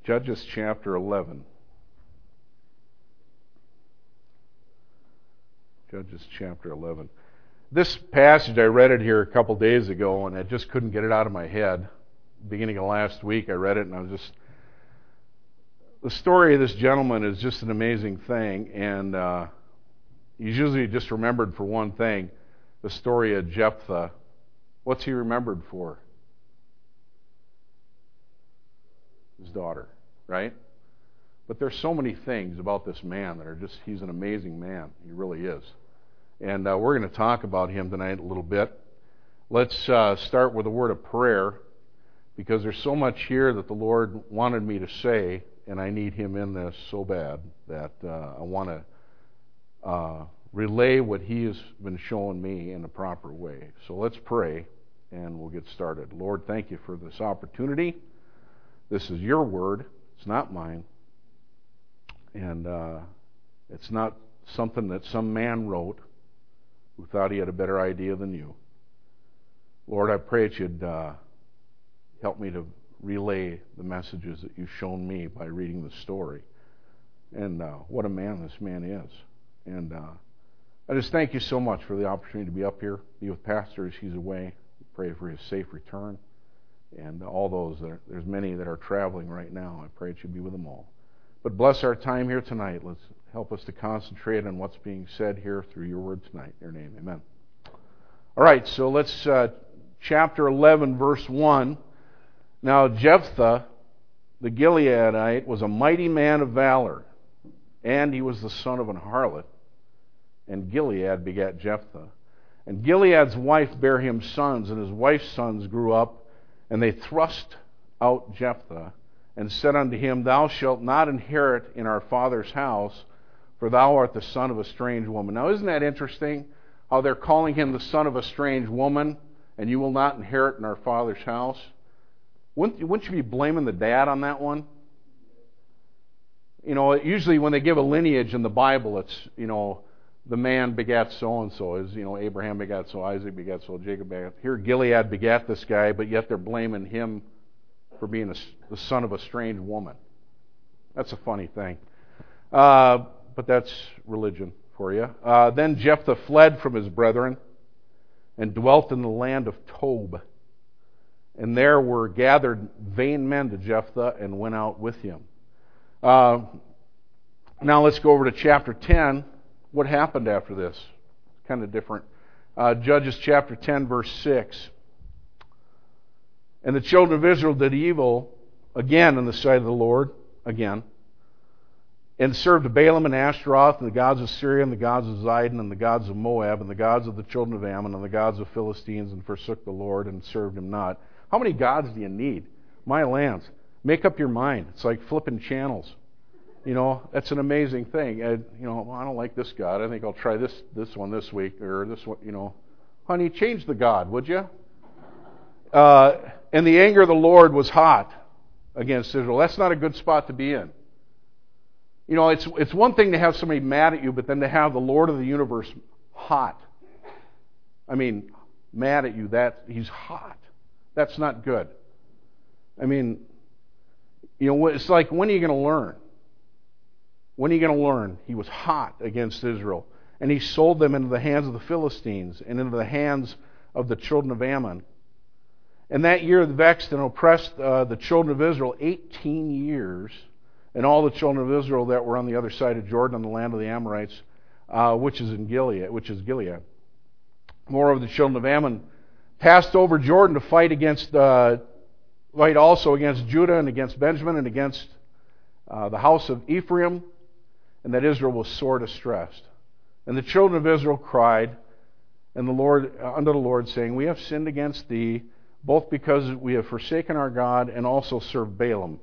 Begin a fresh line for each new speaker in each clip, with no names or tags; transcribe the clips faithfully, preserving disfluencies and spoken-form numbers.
Judges chapter eleven. Judges chapter eleven. This passage, I read it here a couple days ago, and I just couldn't get it out of my head. Beginning of last week, I read it, and I was just... The story of this gentleman is just an amazing thing, and uh, he's usually just remembered for one thing, the story of Jephthah. What's he remembered for? His daughter, right? But there's so many things about this man that are just, he's an amazing man. He really is. And uh, we're going to talk about him tonight a little bit. Let's uh, start with a word of prayer, because there's so much here that the Lord wanted me to say, and I need him in this so bad that uh, I want to uh, relay what he has been showing me in a proper way. So let's pray, and we'll get started. Lord, thank you for this opportunity. This is your word. It's not mine. And uh, it's not something that some man wrote who thought he had a better idea than you. Lord, I pray that you'd uh, help me to relay the messages that you've shown me by reading the story. And uh, what a man this man is. And uh, I just thank you so much for the opportunity to be up here, be with Pastor as he's away. Pray for his safe return. And all those, that are, there's many that are traveling right now. I pray that you be with them all. But bless our time here tonight. Let's help us to concentrate on what's being said here through your word tonight. In your name, amen. All right, so let's, uh, chapter eleven, verse one. Now Jephthah, the Gileadite, was a mighty man of valor, and he was the son of an harlot. And Gilead begat Jephthah. And Gilead's wife bare him sons, and his wife's sons grew up, and they thrust out Jephthah, and said unto him, Thou shalt not inherit in our father's house, for thou art the son of a strange woman. Now, isn't that interesting, how they're calling him the son of a strange woman, and you will not inherit in our father's house? Wouldn't you, wouldn't you be blaming the dad on that one? You know, usually when they give a lineage in the Bible, it's, you know, the man begat so-and-so. Is, you know, Abraham begat so, Isaac begat so, Jacob begat. Here Gilead begat this guy, but yet they're blaming him for being a, the son of a strange woman. That's a funny thing. Uh, but that's religion for you. Uh, then Jephthah fled from his brethren and dwelt in the land of Tob. And there were gathered vain men to Jephthah and went out with him. Uh, now let's go over to chapter ten. What happened after this? Kind of different. Uh, Judges chapter ten, verse six. And the children of Israel did evil again in the sight of the Lord, again, and served Balaam and Ashtaroth and the gods of Syria and the gods of Zidon and the gods of Moab and the gods of the children of Ammon and the gods of Philistines, and forsook the Lord and served him not. How many gods do you need? My lands. Make up your mind. It's like flipping channels. You know, that's an amazing thing. I, you know, well, I don't like this God. I think I'll try this this one this week, or this one, you know. Honey, change the God, would you? Uh, and the anger of the Lord was hot against Israel. That's not a good spot to be in. You know, it's it's one thing to have somebody mad at you, but then to have the Lord of the universe hot. I mean, mad at you, that he's hot. That's not good. I mean, you know, it's like, when are you going to learn? When are you going to learn? He was hot against Israel. And he sold them into the hands of the Philistines and into the hands of the children of Ammon. And that year vexed and oppressed uh, the children of Israel eighteen years. And all the children of Israel that were on the other side of Jordan, on the land of the Amorites, uh, which is in Gilead, which is Gilead. Moreover, the children of Ammon passed over Jordan to fight against, uh, fight also against Judah and against Benjamin and against uh, the house of Ephraim, and that Israel was sore distressed. And the children of Israel cried, and the Lord uh, unto the Lord, saying, We have sinned against thee, both because we have forsaken our God and also served Balaam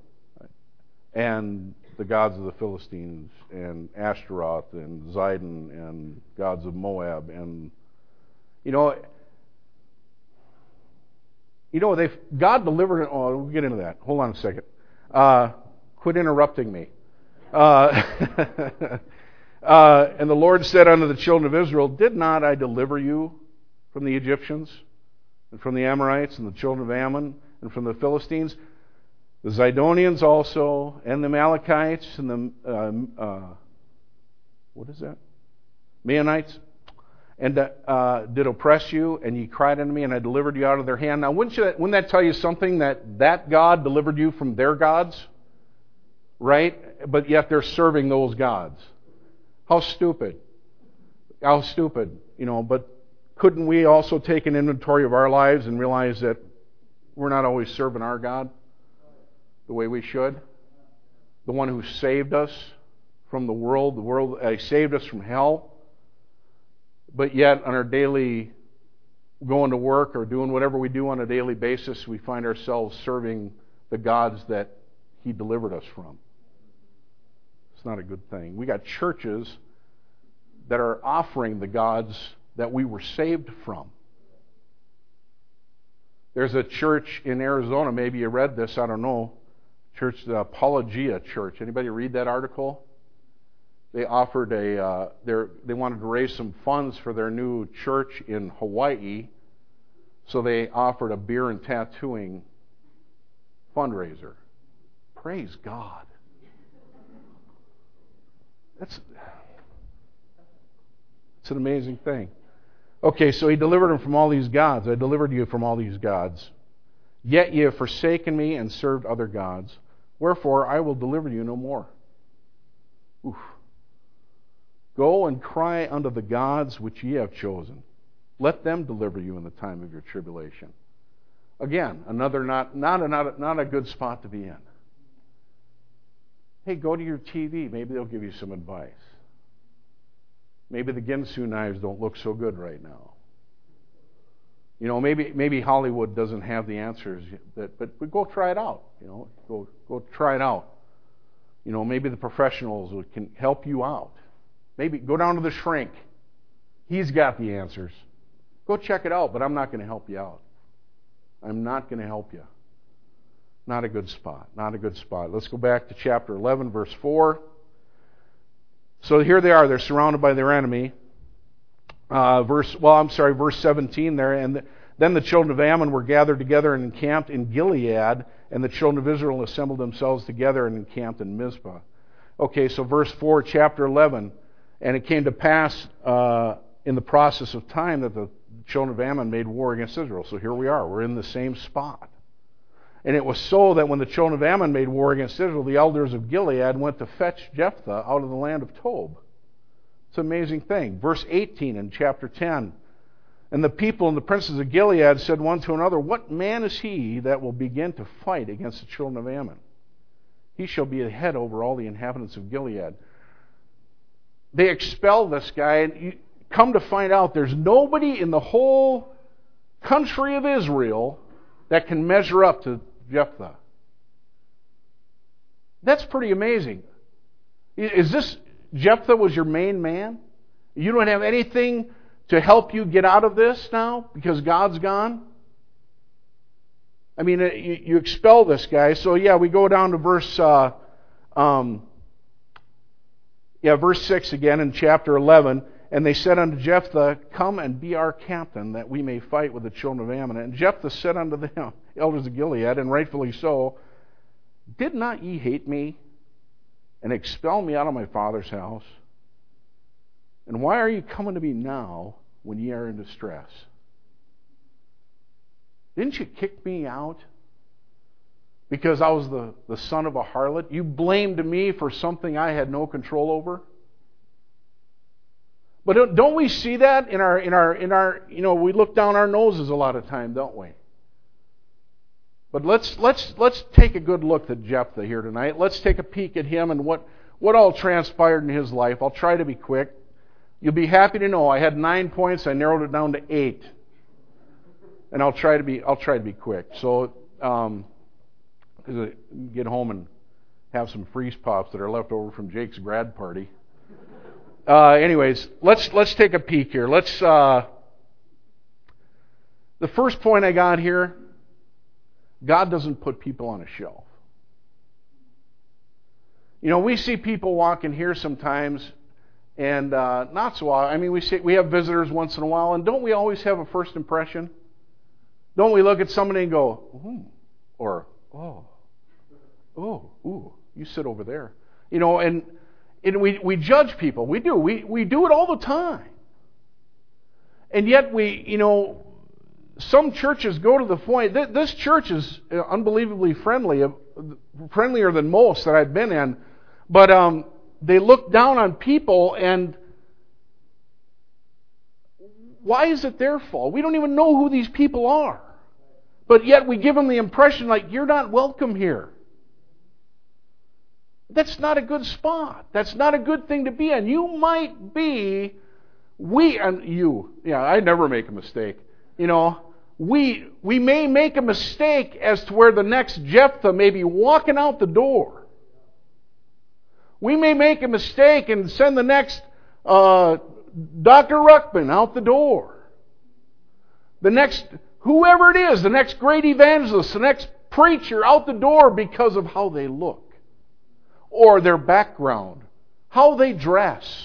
and the gods of the Philistines and Ashtaroth and Zidon and gods of Moab. And you know, you know they God delivered. Oh, we'll get into that. Hold on a second. Uh, quit interrupting me. Uh, uh, and the Lord said unto the children of Israel, Did not I deliver you from the Egyptians and from the Amorites and the children of Ammon and from the Philistines? The Zidonians also, and the Amalekites, and the, uh, uh, what is that? Maonites, and uh, did oppress you, and ye cried unto me, and I delivered you out of their hand. Now, wouldn't, you, wouldn't that tell you something, that that God delivered you from their gods? Right? But yet they're serving those gods. How stupid. How stupid. You know, but couldn't we also take an inventory of our lives and realize that we're not always serving our God the way we should? The one who saved us from the world, the world uh, saved us from hell. But yet, on our daily going to work or doing whatever we do on a daily basis, we find ourselves serving the gods that He delivered us from. It's not a good thing. We got churches that are offering the gods that we were saved from. There's a church in Arizona, maybe you read this, I don't know, church, the Apologia Church. Anybody read that article? They offered a, uh, they wanted to raise some funds for their new church in Hawaii, so they offered a beer and tattooing fundraiser. Praise God. That's, it's an amazing thing. Okay, so He delivered them from all these gods. I delivered you from all these gods. Yet ye have forsaken me and served other gods. Wherefore I will deliver you no more. Oof. Go and cry unto the gods which ye have chosen. Let them deliver you in the time of your tribulation. Again, another not not a, not a, not a good spot to be in. Hey, go to your T V. Maybe they'll give you some advice. Maybe the Ginsu knives don't look so good right now. You know, maybe maybe Hollywood doesn't have the answers, that, but, but go try it out. You know, go go try it out. You know, maybe the professionals can help you out. Maybe go down to the shrink. He's got the answers. Go check it out, but I'm not going to help you out. I'm not going to help you. Not a good spot. Not a good spot. Let's go back to chapter eleven, verse four. So here they are. They're surrounded by their enemy. Uh, verse, well, I'm sorry, verse seventeen there. And the, then the children of Ammon were gathered together and encamped in Gilead, and the children of Israel assembled themselves together and encamped in Mizpah. Okay, so verse four, chapter eleven. And it came to pass uh, in the process of time that the children of Ammon made war against Israel. So here we are. We're in the same spot. And it was so that when the children of Ammon made war against Israel, the elders of Gilead went to fetch Jephthah out of the land of Tob. It's an amazing thing. Verse eighteen in chapter ten. And the people and the princes of Gilead said one to another, What man is he that will begin to fight against the children of Ammon? He shall be a head over all the inhabitants of Gilead. They expel this guy, and you come to find out there's nobody in the whole country of Israel that can measure up to Jephthah. That's pretty amazing. Is this, Jephthah was your main man? You don't have anything to help you get out of this now because God's gone? I mean, you, you expel this guy. So yeah, we go down to verse... Uh, um, Yeah, verse six again in chapter eleven. And they said unto Jephthah, Come and be our captain, that we may fight with the children of Ammon. And Jephthah said unto them, elders of Gilead, and rightfully so, Did not ye hate me, and expel me out of my father's house? And why are you coming to me now, when ye are in distress? Didn't you kick me out because I was the, the son of a harlot? You blamed me for something I had no control over? But don't, don't we see that in our, in our, in our, you know, we look down our noses a lot of time, don't we? But let's, let's, let's take a good look at Jephthah here tonight. Let's take a peek at him and what, what all transpired in his life. I'll try to be quick. You'll be happy to know I had nine points. I narrowed it down to eight. And I'll try to be, I'll try to be quick. So, um, get home and have some freeze pops that are left over from Jake's grad party. Uh, anyways, let's let's take a peek here. Let's. Uh, the first point I got here: God doesn't put people on a shelf. You know, we see people walking here sometimes, and uh, not so often. I mean, we see we have visitors once in a while, and don't we always have a first impression? Don't we look at somebody and go, "Hmm," or "Oh"? oh, ooh, you sit over there. You know, and, and we, we judge people. We do. We, we do it all the time. And yet we, you know, some churches go to the point, th- this church is unbelievably friendly, friendlier than most that I've been in, but um, they look down on people, and why is it their fault? We don't even know who these people are. But yet we give them the impression like, you're not welcome here. That's not a good spot. That's not a good thing to be in. You might be, we, and you, yeah, I never make a mistake. You know, we we may make a mistake as to where the next Jephthah may be walking out the door. We may make a mistake and send the next uh, Doctor Ruckman out the door. The next, whoever it is, the next great evangelist, the next preacher out the door because of how they look, or their background, how they dress.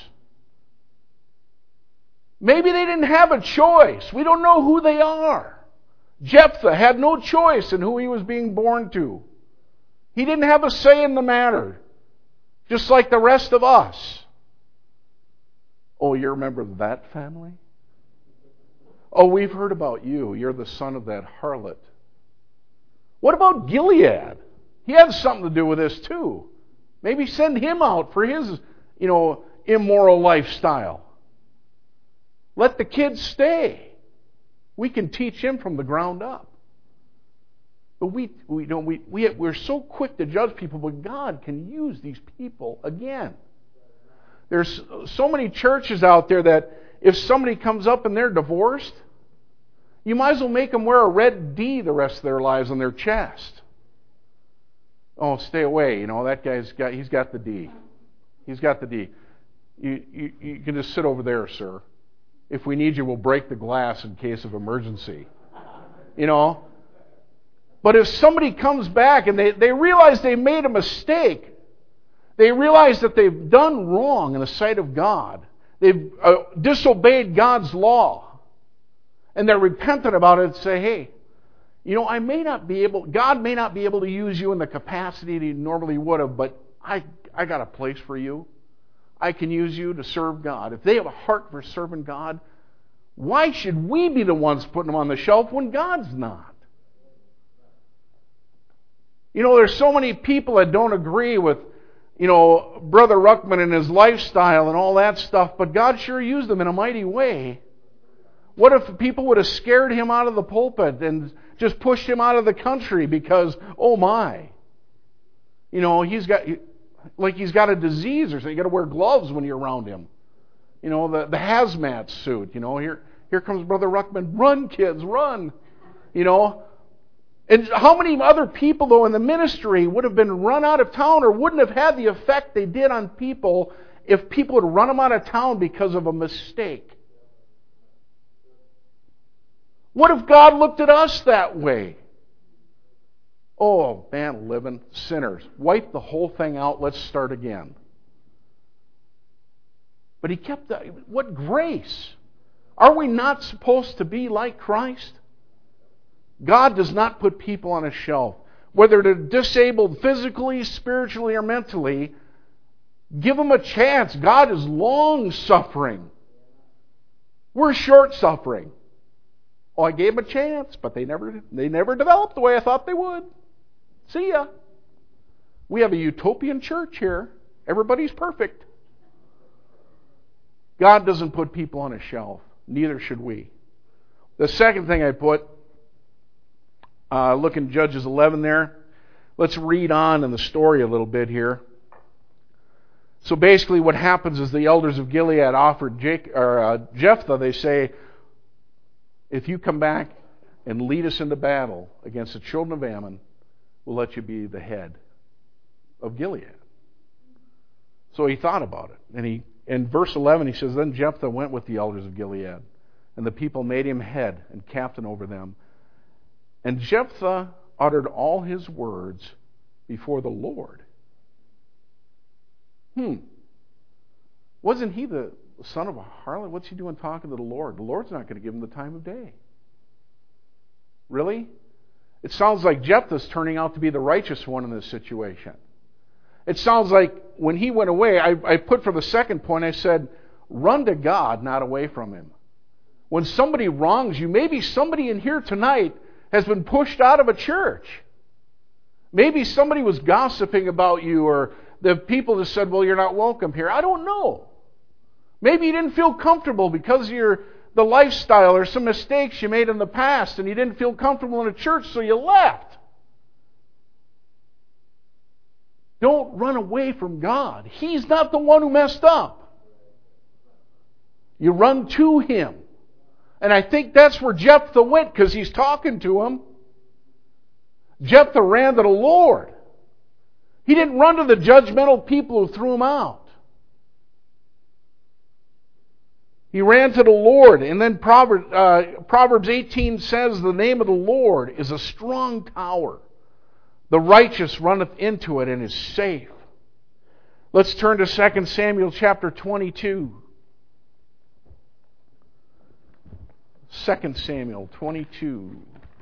Maybe they didn't have a choice. We don't know who they are. Jephthah had no choice in who he was being born to. He didn't have a say in the matter, just like the rest of us. Oh, you remember that family? Oh, we've heard about you. You're the son of that harlot. What about Gilead? He had something to do with this too. Maybe send him out for his, you know, immoral lifestyle. Let the kids stay. We can teach him from the ground up. But we we don't we, we we're so quick to judge people, but God can use these people again. There's so many churches out there that if somebody comes up and they're divorced, you might as well make them wear a red D the rest of their lives on their chest. Oh, stay away. You know, that guy's got, he's got the D. He's got the D. You, you, you can just sit over there, sir. If we need you, we'll break the glass in case of emergency. You know? But if somebody comes back and they, they realize they made a mistake, they realize that they've done wrong in the sight of God, they've uh, disobeyed God's law, and they're repentant about it and say, hey, you know, I may not be able, God may not be able to use you in the capacity that He normally would have, but I, I got a place for you. I can use you to serve God. If they have a heart for serving God, why should we be the ones putting them on the shelf when God's not? You know, there's so many people that don't agree with, you know, Brother Ruckman and his lifestyle and all that stuff, but God sure used them in a mighty way. What if people would have scared him out of the pulpit and just pushed him out of the country because, oh my, you know, he's got, like he's got a disease or something. You got to wear gloves when you're around him. You know, the, the hazmat suit. You know, here here comes Brother Ruckman. Run, kids, run. You know, and how many other people though in the ministry would have been run out of town or wouldn't have had the effect they did on people if people would run them out of town because of a mistake? What if God looked at us that way? Oh, man, living sinners. Wipe the whole thing out. Let's start again. But He kept that. What grace. Are we not supposed to be like Christ? God does not put people on a shelf. Whether they're disabled physically, spiritually, or mentally, give them a chance. God is long-suffering. We're short-suffering. Oh, I gave them a chance, but they never they never developed the way I thought they would. See ya. We have a utopian church here. Everybody's perfect. God doesn't put people on a shelf. Neither should we. The second thing I put, uh, look in Judges eleven there. Let's read on in the story a little bit here. So basically what happens is the elders of Gilead offered Jake, or, uh, Jephthah, they say, if you come back and lead us into battle against the children of Ammon, we'll let you be the head of Gilead. So he thought about it. And he, in verse eleven, he says, then Jephthah went with the elders of Gilead, and the people made him head and captain over them. And Jephthah uttered all his words before the Lord. Hmm. Wasn't he the son of a harlot? What's he doing talking to the Lord? The Lord's not going to give him the time of day. Really? It sounds like Jephthah's turning out to be the righteous one in this situation. It sounds like when he went away, I, I put for the second point, I said, run to God, not away from Him. When somebody wrongs you, maybe somebody in here tonight has been pushed out of a church. Maybe somebody was gossiping about you, or the people just said, well, you're not welcome here. I don't know. Maybe you didn't feel comfortable because of your, the lifestyle or some mistakes you made in the past, and you didn't feel comfortable in a church, so you left. Don't run away from God. He's not the one who messed up. You run to Him. And I think that's where Jephthah went, because he's talking to him. Jephthah ran to the Lord. He didn't run to the judgmental people who threw him out. He ran to the Lord. And then Proverbs, uh, Proverbs eighteen says, the name of the Lord is a strong tower. The righteous runneth into it and is safe. Let's turn to Second Samuel chapter twenty-two. Second Samuel twenty-two.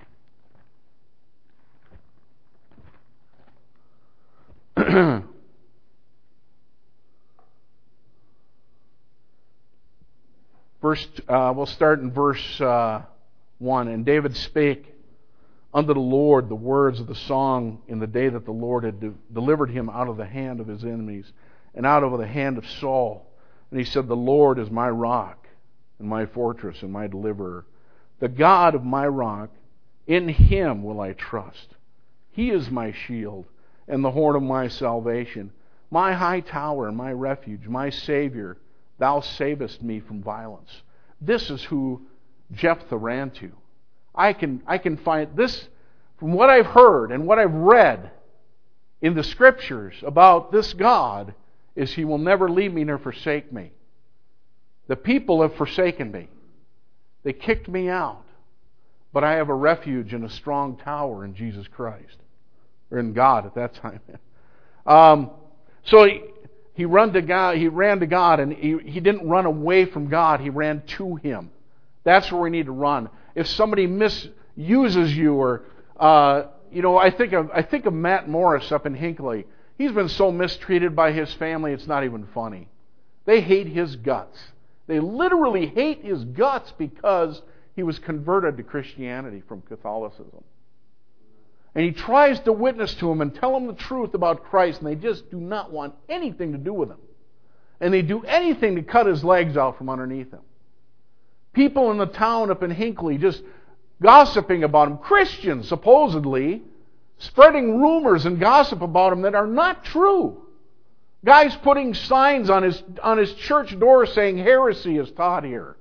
Verse, uh, we'll start in verse uh, one. And David spake unto the Lord the words of the song in the day that the Lord had de- delivered him out of the hand of his enemies and out of the hand of Saul. And he said, the Lord is my rock and my fortress and my deliverer, the God of my rock, in Him will I trust. He is my shield and the horn of my salvation, my high tower and my refuge, my Savior. Thou savest me from violence. This is who Jephthah ran to. I can, I can find this, from what I've heard and what I've read in the Scriptures about this God, is He will never leave me nor forsake me. The people have forsaken me. They kicked me out. But I have a refuge and a strong tower in Jesus Christ. Or in God at that time. Um, so he, he, run to God, he ran to God, and he, he didn't run away from God. He ran to Him. That's where we need to run. If somebody misuses you, or uh, you know, I think of I think of Matt Morris up in Hinckley. He's been so mistreated by his family, it's not even funny. They hate his guts. They literally hate his guts because he was converted to Christianity from Catholicism. And he tries to witness to him and tell him the truth about Christ, and they just do not want anything to do with him. And they do anything to cut his legs out from underneath him. People in the town up in Hinckley just gossiping about him. Christians, supposedly, spreading rumors and gossip about him that are not true. Guys putting signs on his, on his church door saying heresy is taught here.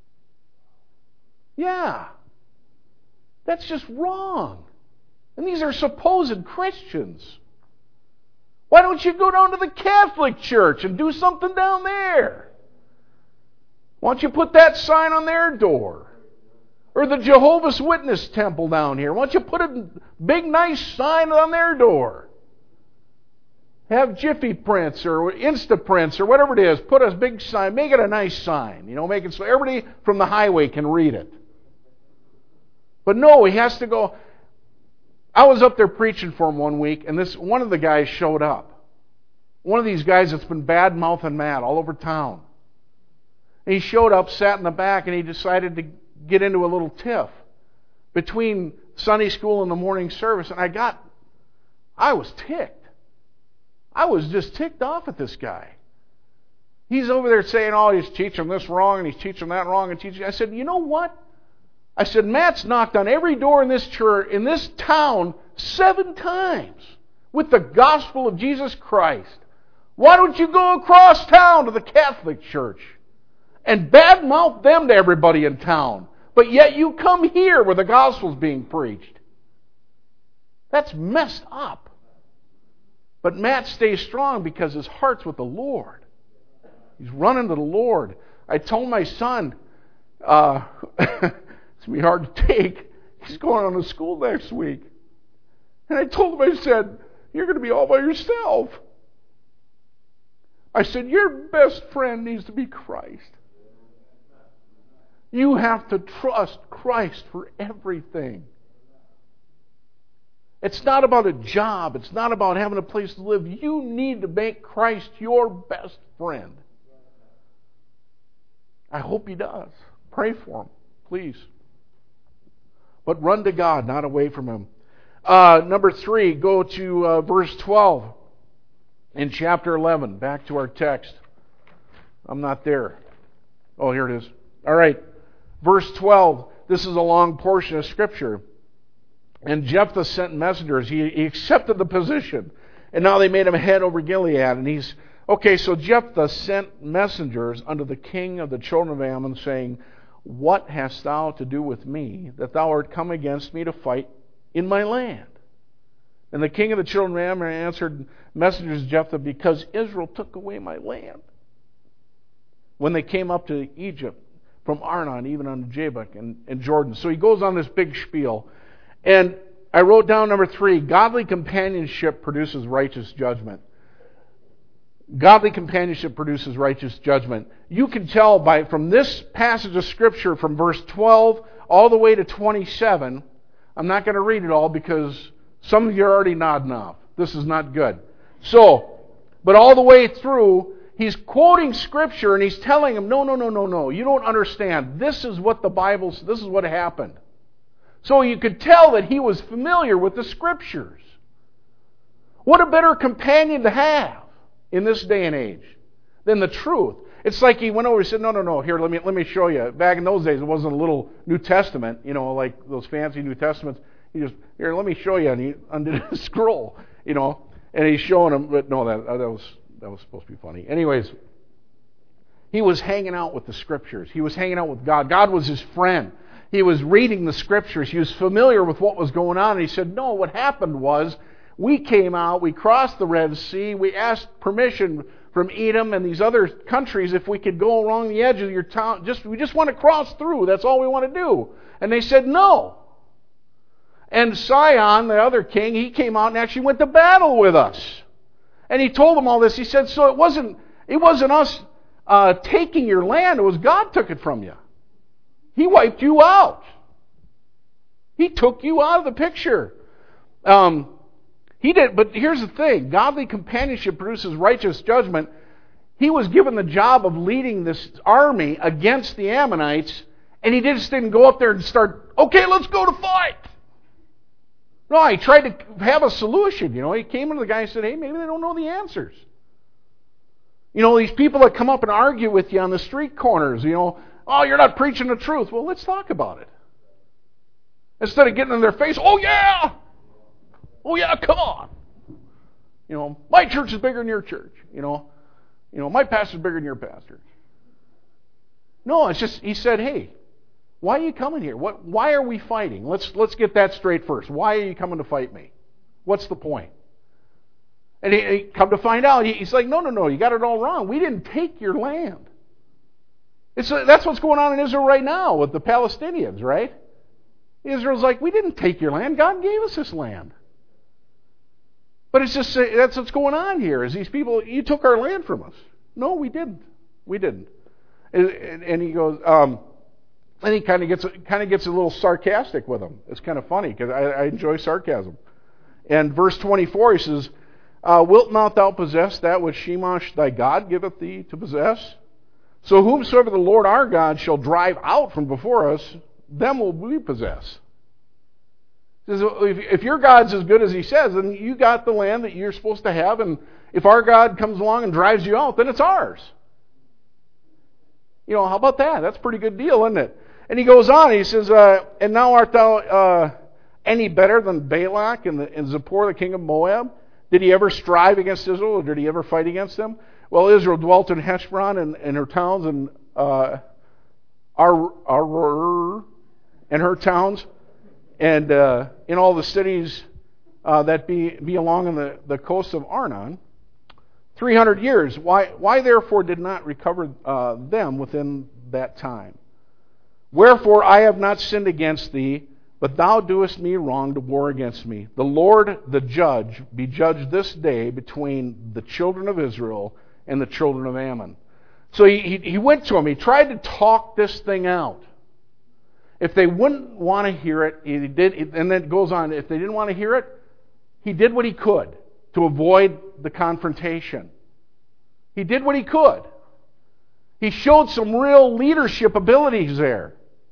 Yeah. That's just wrong. And these are supposed Christians. Why don't you go down to the Catholic Church and do something down there? Why don't you put that sign on their door? Or the Jehovah's Witness temple down here. Why don't you put a big nice sign on their door? Have Jiffy Prints or Insta Prints or whatever it is. Put a big sign. Make it a nice sign. You know, make it so everybody from the highway can read it. But no, he has to go. I was up there preaching for him one week, and this one of the guys showed up. One of these guys that's been bad-mouthing Matt all over town. And he showed up, sat in the back, and he decided to get into a little tiff between Sunday school and the morning service. And I got, I was ticked. I was just ticked off at this guy. He's over there saying, oh, he's teaching this wrong, and he's teaching that wrong, and teaching. I said, you know what? I said, Matt's knocked on every door in this church, in this town, seven times with the gospel of Jesus Christ. Why don't you go across town to the Catholic Church and badmouth them to everybody in town? But yet you come here where the gospel's being preached. That's messed up. But Matt stays strong because his heart's with the Lord. He's running to the Lord. I told my son, uh, it's going to be hard to take. He's going on to school next week. And I told him, I said, you're going to be all by yourself. I said, your best friend needs to be Christ. You have to trust Christ for everything. It's not about a job. It's not about having a place to live. You need to make Christ your best friend. I hope he does. Pray for him, please. But run to God, not away from him. Uh, number three, go to uh, verse twelve in chapter eleven. Back to our text. I'm not there. Oh, here it is. All right. Verse twelve. This is a long portion of Scripture. And Jephthah sent messengers. He, he accepted the position. And now they made him head over Gilead. And he's, okay, so Jephthah sent messengers unto the king of the children of Ammon, saying, What hast thou to do with me, that thou art come against me to fight in my land? And the king of the children of Ammon answered messengers of Jephthah, Because Israel took away my land, when they came up to Egypt, from Arnon, even unto Jabbok and, and Jordan. So he goes on this big spiel. And I wrote down number three, godly companionship produces righteous judgment. Godly companionship produces righteous judgment. You can tell by from this passage of Scripture, from verse twelve all the way to twenty-seven. I'm not going to read it all because some of you are already nodding off. This is not good. So, but all the way through, he's quoting Scripture and he's telling them, no, no, no, no, no. You don't understand. This is what the Bible, this is what happened. So you could tell that he was familiar with the Scriptures. What a better companion to have in this day and age than the truth. It's like he went over and said, no, no, no, here, let me let me show you. Back in those days, it wasn't a little New Testament, you know, like those fancy New Testaments. He just, here, let me show you. And he undid his scroll, you know, and he's showing him, but no, that, that was that was supposed to be funny. Anyways, he was hanging out with the Scriptures. He was hanging out with God. God was his friend. He was reading the Scriptures. He was familiar with what was going on. And he said, no, what happened was we came out, we crossed the Red Sea, we asked permission from Edom and these other countries if we could go along the edge of your town. Just we just want to cross through. That's all we want to do. And they said, no. And Sihon, the other king, he came out and actually went to battle with us. And he told them all this. He said, so it wasn't, it wasn't us uh, taking your land. It was God took it from you. He wiped you out. He took you out of the picture. Um, he did, but here's the thing. Godly companionship produces righteous judgment. He was given the job of leading this army against the Ammonites, and he just didn't go up there and start, okay, let's go to fight. No, he tried to have a solution. You know, he came into the guy and said, hey, maybe they don't know the answers. You know, these people that come up and argue with you on the street corners, you know, oh, you're not preaching the truth. Well, let's talk about it. Instead of getting in their face, oh, yeah. Oh, yeah, come on. You know, my church is bigger than your church. You know, you know, my pastor's bigger than your pastor. No, it's just, he said, hey, why are you coming here? What? Why are we fighting? Let's let's get that straight first. Why are you coming to fight me? What's the point? And he, he come to find out, he, he's like, no, no, no, you got it all wrong. We didn't take your land. It's, that's what's going on in Israel right now with the Palestinians, right? Israel's like, we didn't take your land. God gave us this land. But it's just, that's what's going on here, is these people, you took our land from us. No, we didn't. We didn't. And, and, and he goes, um, and he kind of gets kind of gets a little sarcastic with them. It's kind of funny, because I, I enjoy sarcasm. And verse twenty-four, he says, uh, wilt not thou possess that which Shemosh thy God giveth thee to possess? So whomsoever the Lord our God shall drive out from before us, them will we possess. Says, if your God's as good as he says, then you got the land that you're supposed to have, and if our God comes along and drives you out, then it's ours. You know, how about that? That's a pretty good deal, isn't it? And he goes on, he says, uh, and now art thou uh, any better than Balak and, the, and Zippor, the king of Moab? Did he ever strive against Israel, or did he ever fight against them? Well, Israel dwelt in Heshbon and, and her towns, and uh, Ar, Ar, and her towns, and uh, in all the cities uh, that be, be along in the, the coast of Arnon, three hundred years. Why, why therefore did not recover uh, them within that time? Wherefore I have not sinned against thee, but thou doest me wrong to war against me. The Lord, the judge, be judged this day between the children of Israel and the children of Ammon. So he, he, he went to them. He tried to talk this thing out. If they wouldn't want to hear it, he did, and then it goes on, if they didn't want to hear it, he did what he could to avoid the confrontation. He did what he could. He showed some real leadership abilities there.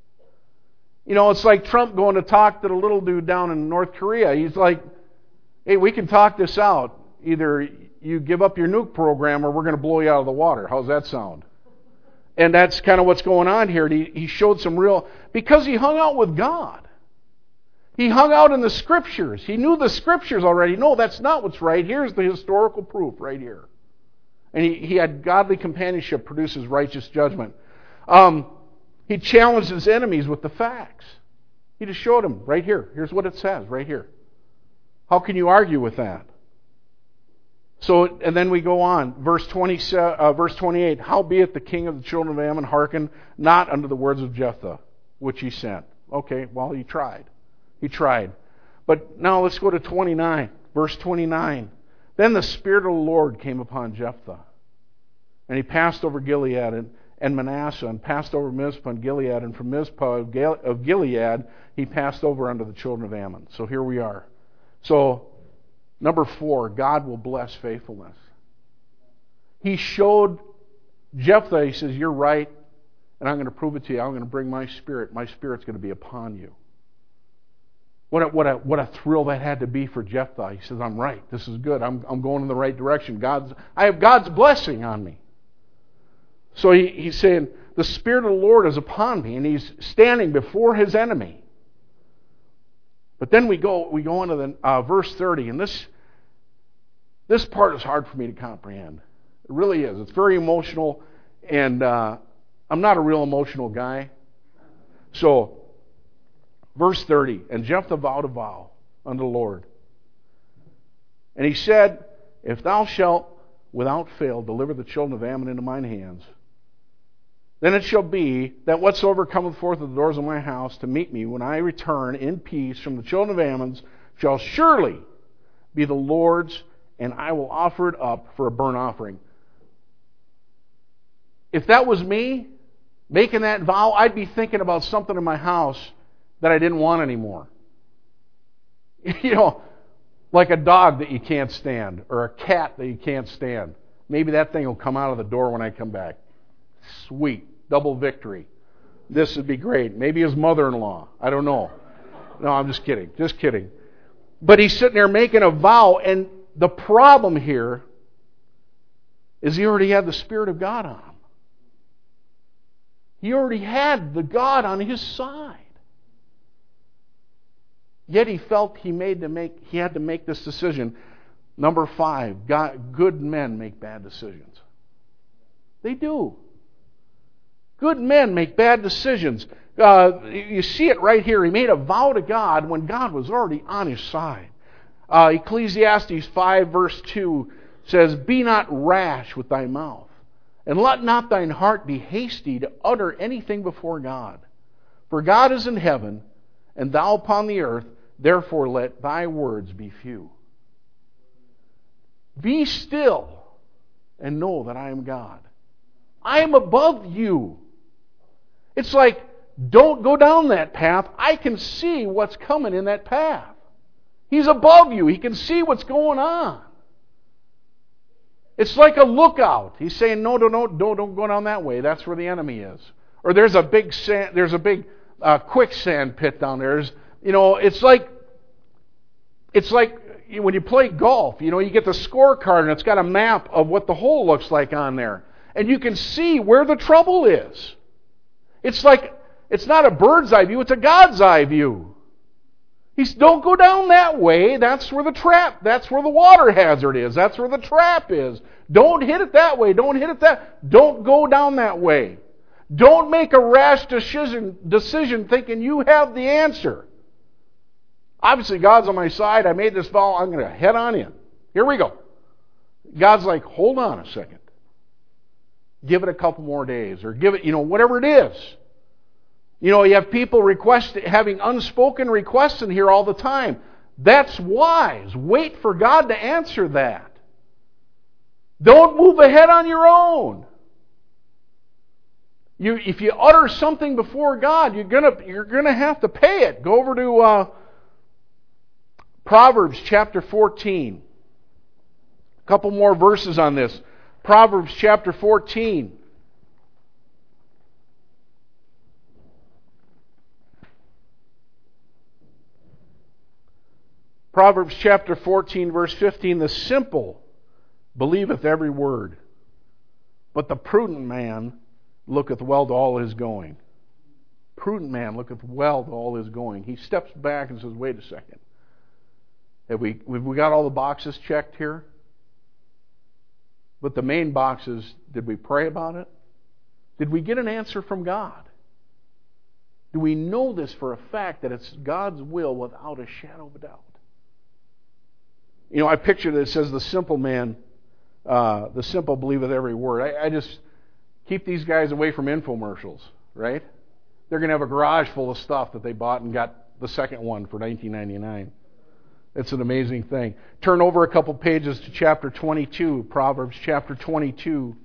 You know, it's like Trump going to talk to the little dude down in North Korea. He's like, hey, we can talk this out. Either you give up your nuke program or we're going to blow you out of the water. How's that sound? And that's kind of what's going on here. He, he showed some real... Because he hung out with God. He hung out in the Scriptures. He knew the Scriptures already. No, that's not what's right. Here's the historical proof right here. And he, he had godly companionship produces righteous judgment. Um, he challenged his enemies with the facts. He just showed them right here. Here's what it says right here. How can you argue with that? So, and then we go on, verse twenty, uh, verse twenty-eight. Howbeit the king of the children of Ammon hearkened not unto the words of Jephthah, which he sent. Okay, well, he tried. He tried. But now let's go to twenty-nine, verse twenty-nine. Then the Spirit of the Lord came upon Jephthah, and he passed over Gilead and, and Manasseh, and passed over Mizpah and Gilead, and from Mizpah of, Gal- of Gilead he passed over unto the children of Ammon. So here we are. So, number four, God will bless faithfulness. He showed Jephthah, he says, you're right, and I'm going to prove it to you. I'm going to bring my Spirit. My Spirit's going to be upon you. What a, what a, what a thrill that had to be for Jephthah. He says, I'm right. This is good. I'm, I'm going in the right direction. God's, I have God's blessing on me. So he, he's saying, the Spirit of the Lord is upon me, and he's standing before his enemy. But then we go we go on to the uh, verse thirty, and this this part is hard for me to comprehend. It really is. It's very emotional, and uh, I'm not a real emotional guy. So, verse thirty, and Jephthah vowed a vow unto the Lord. And he said, if thou shalt without fail deliver the children of Ammon into mine hands, then it shall be that whatsoever cometh forth of the doors of my house to meet me when I return in peace from the children of Ammon shall surely be the Lord's, and I will offer it up for a burnt offering. If that was me making that vow, I'd be thinking about something in my house that I didn't want anymore. You know, like a dog that you can't stand, or a cat that you can't stand. Maybe that thing will come out of the door when I come back. Sweet. Double victory. This would be great. Maybe his mother-in-law. I don't know. No, I'm just kidding. Just kidding. But he's sitting there making a vow, and the problem here is he already had the Spirit of God on him. He already had the God on his side. Yet he felt he made to make he had to make this decision. Number five, God, good men make bad decisions. They do. Good men make bad decisions. Uh, you see it right here. He made a vow to God when God was already on his side. Uh, Ecclesiastes five verse two says, be not rash with thy mouth, and let not thine heart be hasty to utter anything before God. For God is in heaven, and thou upon the earth, therefore let thy words be few. Be still, and know that I am God. I am above you. It's like, don't go down that path. I can see what's coming in that path. He's above you. He can see what's going on. It's like a lookout. He's saying, no, no, no, don't, don't go down that way. That's where the enemy is. Or there's a big sand, there's a big uh, quicksand pit down there. There's, you know, it's like, it's like when you play golf. You know, you get the scorecard and it's got a map of what the hole looks like on there. And you can see where the trouble is. It's like, it's not a bird's eye view, it's a God's eye view. He's, don't go down that way. That's where the trap, that's where the water hazard is. That's where the trap is. Don't hit it that way. Don't hit it that. Don't go down that way. Don't make a rash decision, decision thinking you have the answer. Obviously, God's on my side. I made this vow. I'm going to head on in. Here we go. God's like, hold on a second. Give it a couple more days, or give it, you know, whatever it is. You know, you have people request, having unspoken requests in here all the time. That's wise. Wait for God to answer that. Don't move ahead on your own. You, if you utter something before God, you're gonna you're gonna have to pay it. Go over to uh, Proverbs chapter fourteen. A couple more verses on this. Proverbs chapter fourteen. Proverbs chapter fourteen, verse fifteen. The simple believeth every word, but the prudent man looketh well to all his going. Prudent man looketh well to all his going. He steps back and says, wait a second. Have we, have we got all the boxes checked here? But the main box is, did we pray about it? Did we get an answer from God? Do we know this for a fact that it's God's will without a shadow of a doubt? You know, I picture that it says the simple man, uh, the simple believeth every word. I, I just keep these guys away from infomercials, right? They're going to have a garage full of stuff that they bought and got the second one for nineteen ninety-nine. It's an amazing thing. Turn over a couple pages to chapter twenty-two, Proverbs chapter twenty-two.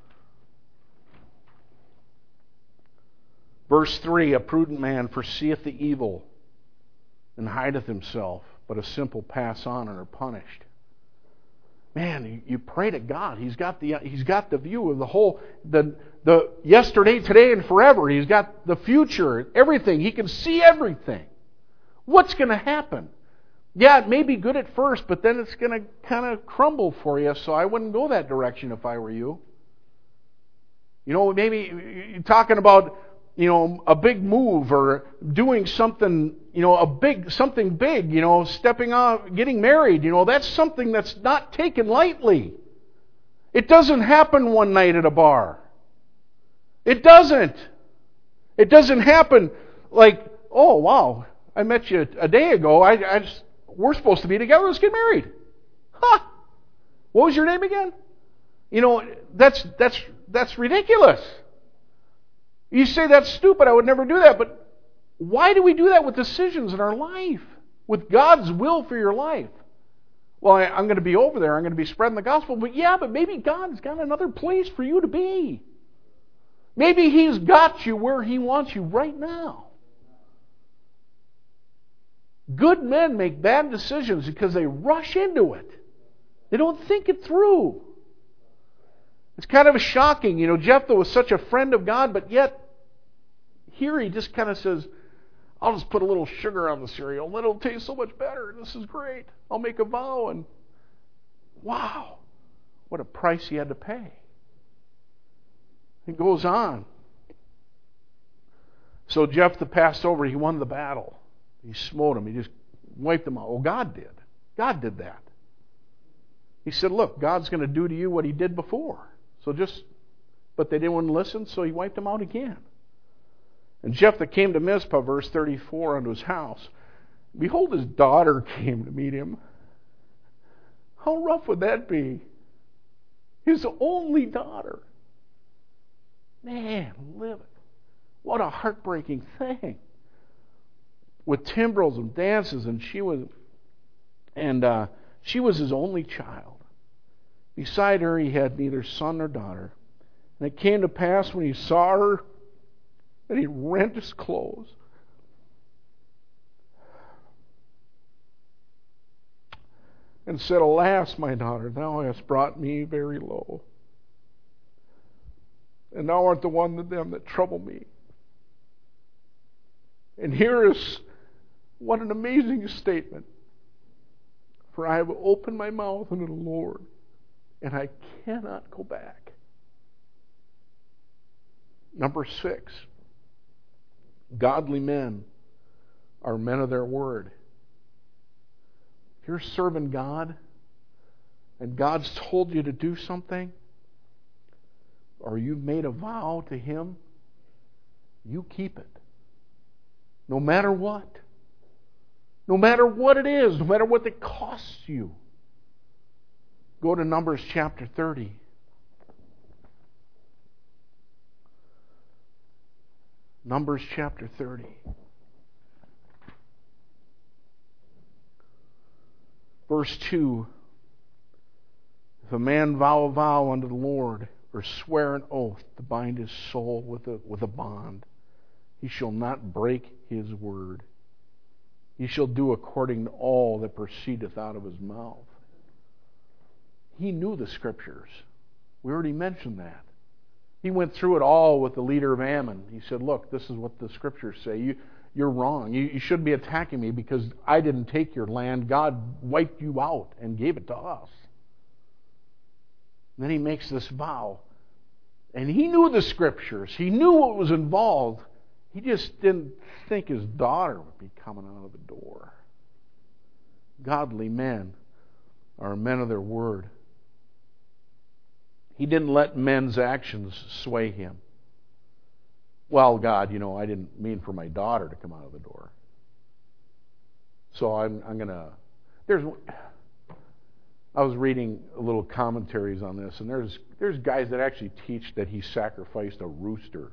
Verse three, a prudent man foreseeth the evil and hideth himself, but a simple pass on and are punished. Man, you, you pray to God. He's got the He's got the view of the whole, the the yesterday, today, and forever. He's got the future, everything. He can see everything. What's going to happen? Yeah, it may be good at first, but then it's going to kind of crumble for you, so I wouldn't go that direction if I were you. You know, maybe you're talking about, you know, a big move or doing something, you know, a big, something big, you know, stepping off, getting married, you know, that's something that's not taken lightly. It doesn't happen one night at a bar. It doesn't. It doesn't happen like, oh, wow, I met you a day ago, I, I just... We're supposed to be together. Let's get married. Huh? What was your name again? You know, that's that's that's ridiculous. You say that's stupid. I would never do that. But why do we do that with decisions in our life? With God's will for your life? Well, I, I'm going to be over there. I'm going to be spreading the gospel. But yeah, but maybe God's got another place for you to be. Maybe He's got you where He wants you right now. Good men make bad decisions because they rush into it. They don't think it through. It's kind of shocking. You know, Jephthah was such a friend of God, but yet here he just kind of says, I'll just put a little sugar on the cereal and it'll taste so much better. This is great. I'll make a vow. And wow, what a price he had to pay. It goes on. So Jephthah passed over. He won the battle. He smote him. He just wiped him out. Well, God did. God did that. He said, look, God's going to do to you what He did before. So just, but they didn't listen, so He wiped them out again. And Jephthah came to Mizpah, verse thirty-four, unto his house. Behold, his daughter came to meet him. How rough would that be? His only daughter. Man, live it. What a heartbreaking thing. With timbrels and dances, and she was, and uh, she was his only child. Beside her, he had neither son nor daughter. And it came to pass when he saw her that he rent his clothes. And said, Alas, my daughter, thou hast brought me very low. And thou art the one of them that trouble me. And here is what an amazing statement. For I have opened my mouth unto the Lord, and I cannot go back. Number six. Godly men are men of their word. If you're serving God, and God's told you to do something, or you've made a vow to Him, you keep it. No matter what. No matter what it is, no matter what it costs you. Go to Numbers chapter thirty. Numbers chapter thirty. Verse two. If a man vow a vow unto the Lord, or swear an oath to bind his soul with a, with a bond, he shall not break his word. He shall do according to all that proceedeth out of his mouth. He knew the Scriptures. We already mentioned that. He went through it all with the leader of Ammon. He said, look, this is what the Scriptures say. You, you're wrong. You, you shouldn't be attacking me because I didn't take your land. God wiped you out and gave it to us. And then he makes this vow. And he knew the Scriptures. He knew what was involved. He just didn't think his daughter would be coming out of the door. Godly men are men of their word. He didn't let men's actions sway him. Well, God, you know, I didn't mean for my daughter to come out of the door. So I'm, I'm going to... There's... I was reading a little commentaries on this, and there's there's guys that actually teach that he sacrificed a rooster.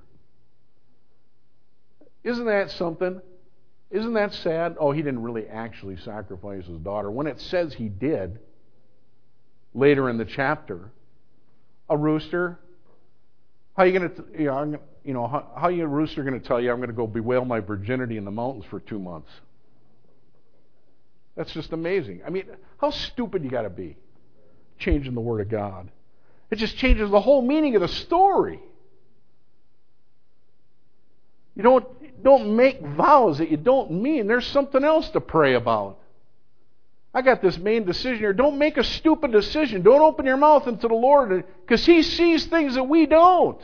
Isn't that something? Isn't that sad? Oh, he didn't really actually sacrifice his daughter. When it says he did, later in the chapter, a rooster, how are you going to, you know, I'm, you know how, how are you a rooster going to tell you I'm going to go bewail my virginity in the mountains for two months? That's just amazing. I mean, how stupid you got to be changing the Word of God. It just changes the whole meaning of the story. You don't, don't make vows that you don't mean. There's something else to pray about. I got this main decision here. Don't make a stupid decision. Don't open your mouth into the Lord because He sees things that we don't.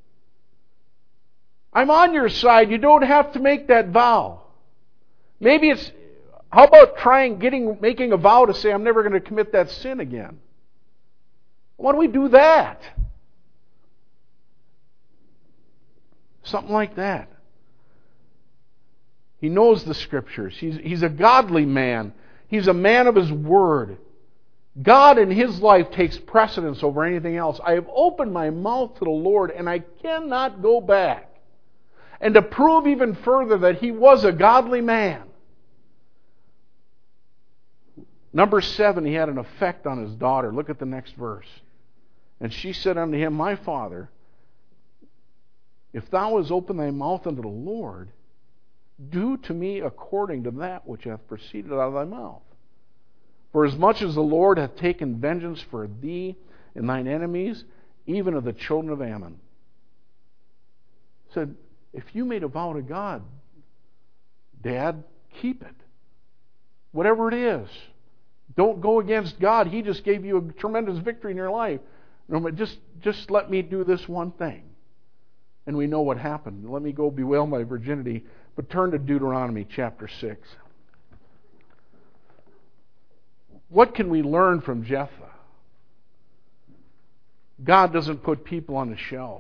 I'm on your side. You don't have to make that vow. Maybe it's... How about trying getting making a vow to say, I'm never going to commit that sin again? Why don't we do that? Something like that. He knows the Scriptures. He's, he's a godly man. He's a man of His Word. God in His life takes precedence over anything else. I have opened my mouth to the Lord and I cannot go back. And to prove even further that he was a godly man, number seven, he had an effect on his daughter. Look at the next verse. And she said unto him, My father, if thou hast opened thy mouth unto the Lord, do to me according to that which hath proceeded out of thy mouth. For as much as the Lord hath taken vengeance for thee and thine enemies, even of the children of Ammon. Said, if you made a vow to God, Dad, keep it. Whatever it is. Don't go against God. He just gave you a tremendous victory in your life. No, but just, just let me do this one thing. And we know what happened. Let me go bewail my virginity. But turn to Deuteronomy chapter six. What can we learn from Jephthah? God doesn't put people on the shelf.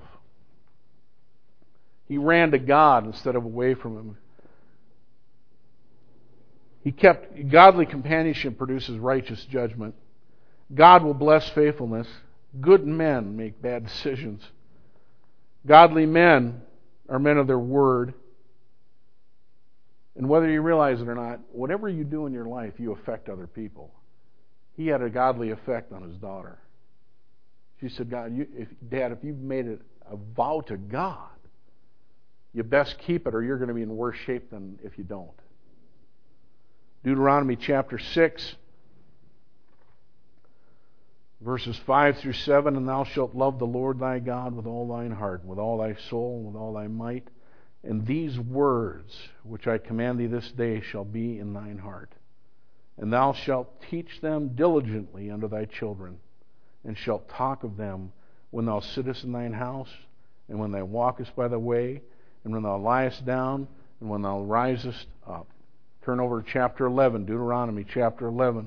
He ran to God instead of away from Him. He kept, godly companionship produces righteous judgment. God will bless faithfulness. Good men make bad decisions. Godly men are men of their word. And whether you realize it or not, whatever you do in your life, you affect other people. He had a godly effect on his daughter. She said, God, you, if, Dad, if you've made it a vow to God, you best keep it or you're going to be in worse shape than if you don't. Deuteronomy chapter six, verses five through seven, And thou shalt love the Lord thy God with all thine heart, with all thy soul, and with all thy might. And these words which I command thee this day shall be in thine heart. And thou shalt teach them diligently unto thy children, and shalt talk of them when thou sittest in thine house, and when thou walkest by the way, and when thou liest down, and when thou risest up. Turn over to chapter eleven, Deuteronomy chapter eleven.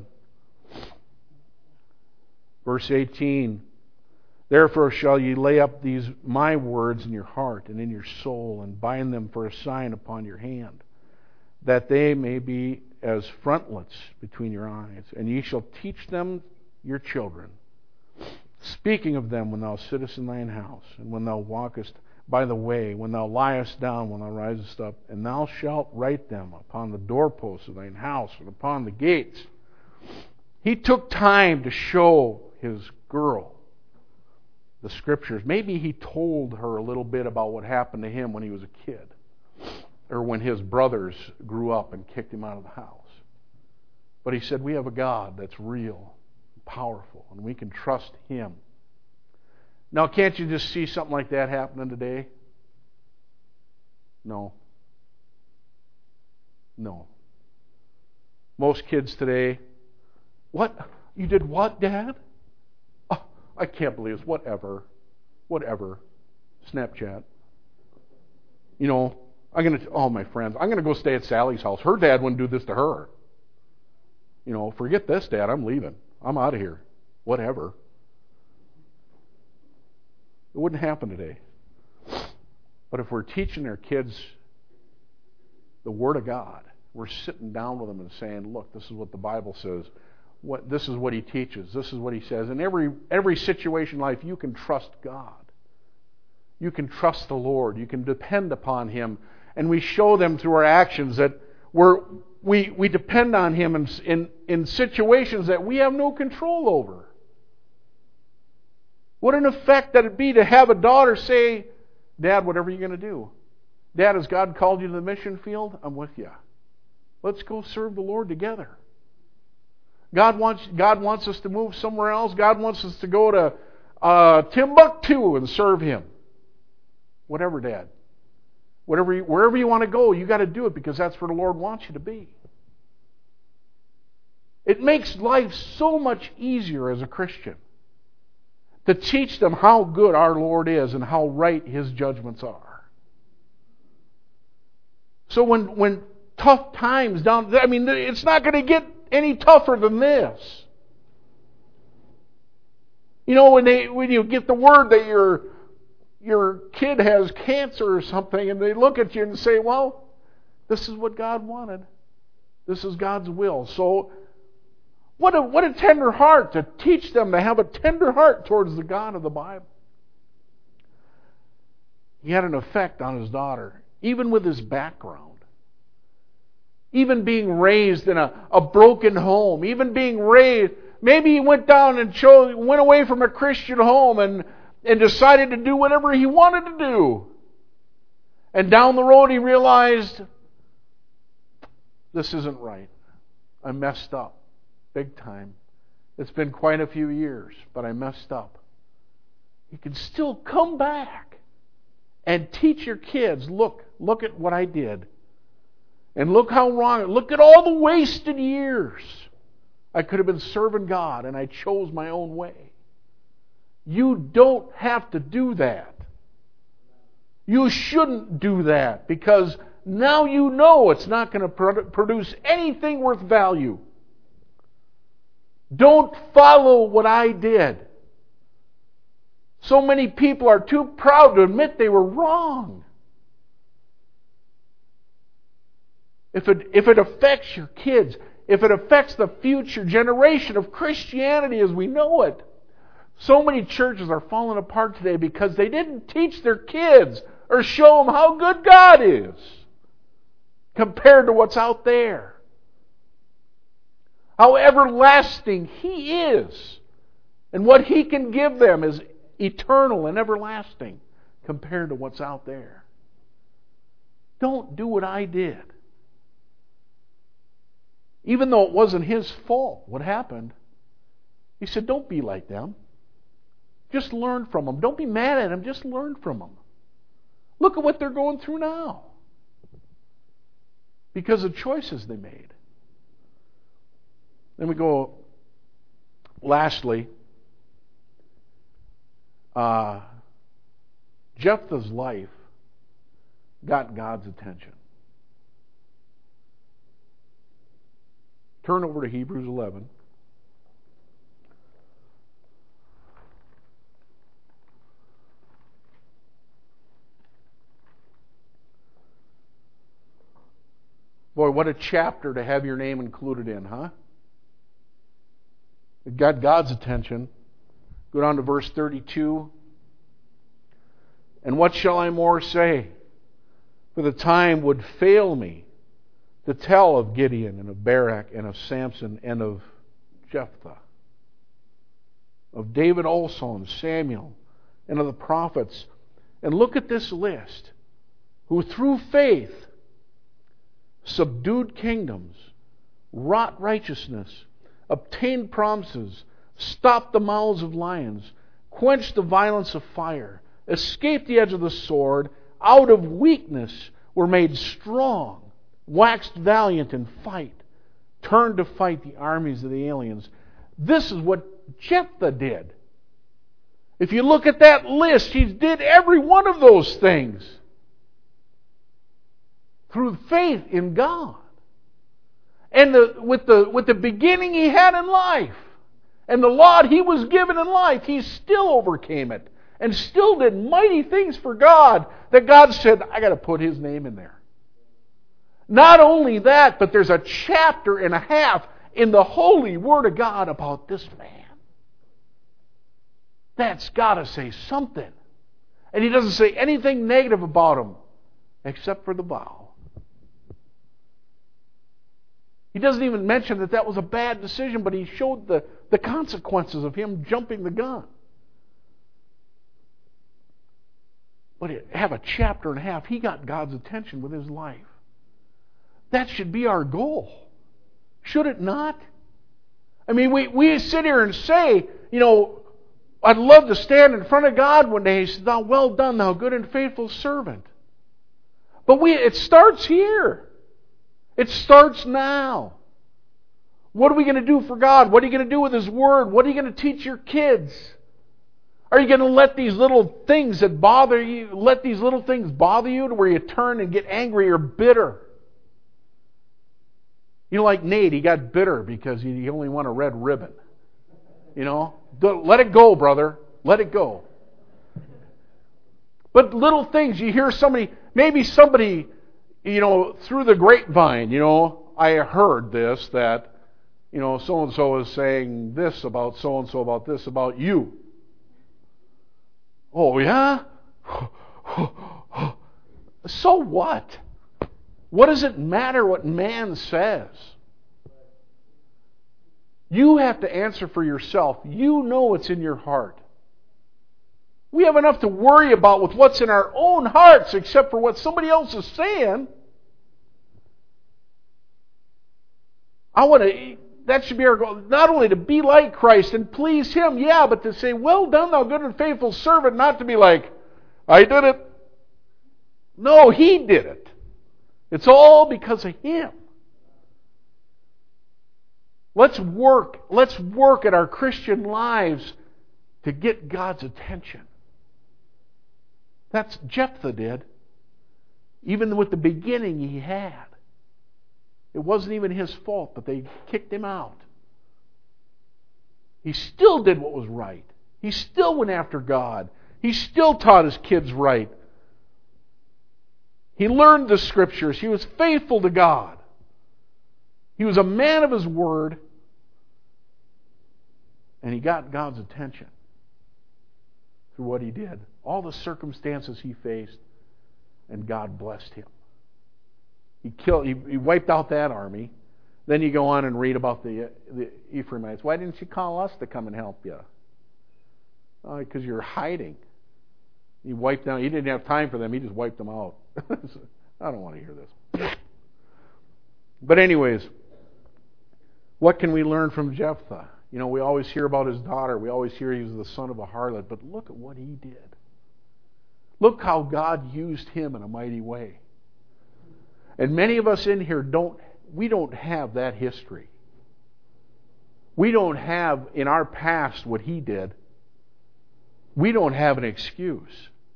Verse eighteen. Therefore shall ye lay up these my words in your heart and in your soul, and bind them for a sign upon your hand, that they may be as frontlets between your eyes. And ye shall teach them your children, speaking of them when thou sittest in thine house, and when thou walkest by the way, when thou liest down, when thou risest up, and thou shalt write them upon the doorposts of thine house and upon the gates. He took time to show his girl the Scriptures. Maybe he told her a little bit about what happened to him when he was a kid. or when his brothers grew up and kicked him out of the house. But he said, we have a God that's real, powerful, and we can trust Him. Now, can't you just see something like that happening today? No. No. Most kids today, what? You did what, Dad? Oh, I can't believe it. Whatever. Whatever. Snapchat. You know, I'm going to, oh, my friends, I'm going to go stay at Sally's house. Her dad wouldn't do this to her. You know, forget this, Dad. I'm leaving. I'm out of here. Whatever. It wouldn't happen today. But if we're teaching our kids the Word of God, we're sitting down with them and saying, look, this is what the Bible says. What, this is what He teaches. This is what He says. In every, every situation in life, you can trust God. You can trust the Lord. You can depend upon Him. And we show them through our actions that we're, we, we depend on Him in, in, in situations that we have no control over. What an effect that it'd be to have a daughter say, Dad, whatever you're going to do. Dad, has God called you to the mission field? I'm with you. Let's go serve the Lord together. God wants, God wants us to move somewhere else. God wants us to go to uh, Timbuktu and serve Him. Whatever, Dad. Whatever, you, wherever you want to go, you got to do it because that's where the Lord wants you to be. It makes life so much easier as a Christian to teach them how good our Lord is and how right His judgments are. So when when tough times down, I mean, it's not going to get any tougher than this. You know, when they when you get the word that your your kid has cancer or something, and they look at you and say, "Well, this is what God wanted. This is God's will." So, what a what a tender heart to teach them to have a tender heart towards the God of the Bible. He had an effect on his daughter, even with his background. Even being raised in a, a broken home, even being raised, maybe he went down and chose, went away from a Christian home and, and decided to do whatever he wanted to do. And down the road he realized, this isn't right. I messed up big time. It's been quite a few years, but I messed up. You can still come back and teach your kids, look, look at what I did. And look how wrong, look at all the wasted years. I could have been serving God and I chose my own way. You don't have to do that. You shouldn't do that because now you know it's not going to produce anything worth value. Don't follow what I did. So many people are too proud to admit they were wrong. If it, if it affects your kids, if it affects the future generation of Christianity as we know it, so many churches are falling apart today because they didn't teach their kids or show them how good God is compared to what's out there. How everlasting He is. And what He can give them is eternal and everlasting compared to what's out there. Don't do what I did. Even though it wasn't his fault what happened, he said, don't be like them. Just learn from them. Don't be mad at them. Just learn from them. Look at what they're going through now. Because of choices they made. Then we go, lastly, uh, Jephthah's life got God's attention. Turn over to Hebrews eleven. Boy, what a chapter to have your name included in, huh? It got God's attention. Go down to verse thirty-two. And what shall I more say? For the time would fail me to tell of Gideon and of Barak and of Samson and of Jephthah, of David also and Samuel and of the prophets. And look at this list, who through faith subdued kingdoms, wrought righteousness, obtained promises, stopped the mouths of lions, quenched the violence of fire, escaped the edge of the sword, out of weakness were made strong, waxed valiant in fight, turned to fight the armies of the aliens. This is what Jephthah did. If you look at that list, he did every one of those things through faith in God. And the, with, the, with the beginning he had in life, and the lot he was given in life, he still overcame it, and still did mighty things for God, that God said, I got to put his name in there. Not only that, but there's a chapter and a half in the holy Word of God about this man. That's got to say something. And he doesn't say anything negative about him, except for the vow. He doesn't even mention that that was a bad decision, but he showed the, the consequences of him jumping the gun. But it, have a chapter and a half. He got God's attention with his life. That should be our goal. Should it not? I mean, we, we sit here and say, you know, I'd love to stand in front of God one day and say, thou well done, thou good and faithful servant. But we it starts here. It starts now. What are we going to do for God? What are you going to do with His Word? What are you going to teach your kids? Are you going to let these little things that bother you, let these little things bother you to where you turn and get angry or bitter? You know, like Nate, he got bitter because he only won a red ribbon. You know? Let it go, brother. Let it go. But little things, you hear somebody, maybe somebody, you know, through the grapevine, you know, I heard this, that, you know, so-and-so is saying this about so-and-so about this about you. Oh, yeah? So what? What does it matter what man says? You have to answer for yourself. You know what's in your heart. We have enough to worry about with what's in our own hearts except for what somebody else is saying. I want to, that should be our goal. Not only to be like Christ and please Him, yeah, but to say, well done, thou good and faithful servant, not to be like, I did it. No, He did it. It's all because of Him. Let's work, let's work at our Christian lives to get God's attention. That's Jephthah did. Even with the beginning he had. It wasn't even his fault, but they kicked him out. He still did what was right. He still went after God. He still taught his kids right. He learned the Scriptures. He was faithful to God. He was a man of His Word. And he got God's attention through what he did. All the circumstances he faced, and God blessed him. He killed. He, he wiped out that army. Then you go on and read about the, the Ephraimites. Why didn't you call us to come and help you? Oh, because you're hiding. He wiped down. He didn't have time for them. He just wiped them out. I don't want to hear this. But anyways, what can we learn from Jephthah? You know, we always hear about his daughter. We always hear he was the son of a harlot. But look at what he did. Look how God used him in a mighty way. And many of us in here don't, we don't have that history. We don't have in our past what he did. We don't have an excuse.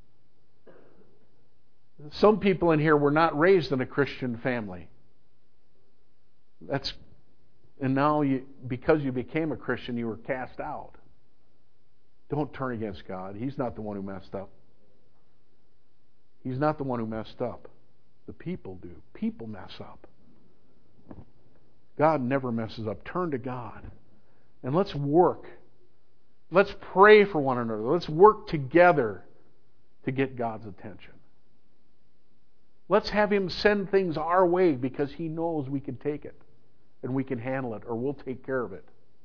Some people in here were not raised in a Christian family. That's And now, you, because you became a Christian, you were cast out. Don't turn against God. He's not the one who messed up. He's not the one who messed up. The people do. People mess up. God never messes up. Turn to God. And let's work. Let's pray for one another. Let's work together to get God's attention. Let's have Him send things our way because He knows we can take it. And we can handle it, or we'll take care of it.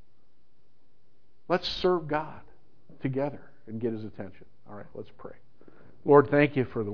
Let's serve God together and get His attention. All right, let's pray. Lord, thank You for the